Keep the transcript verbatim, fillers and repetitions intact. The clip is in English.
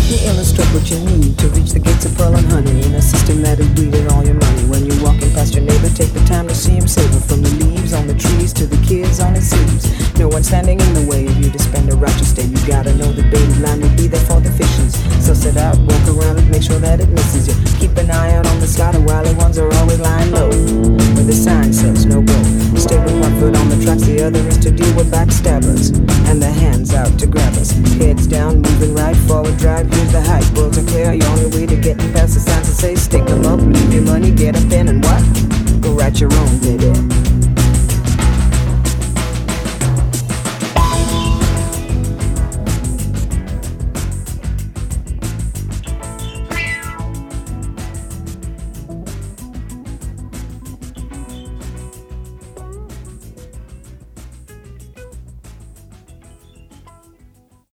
Let me illustrate what you need to reach the gates of pearl and honey in a system that is bleeding all your money. When you're walking past your neighbor, take the time to see him savor, from the leaves on the trees to the kids on his sleeves. No one standing in the way of you to spend a righteous day. You gotta know the baby line will be there for the fishes. So sit out, walk around it, make sure that it misses you. Keep an eye out on the slider while the ones are always lying low, where the sign says no go. Stay with one foot on the tracks, the other is to deal with backstabbers, and the hands out to grab us. Heads down, moving right, forward drive, here's the hype. Roads are clear, your only way to getting past the signs that say stick them up, leave your money, get a pen and what? Go write your own, baby.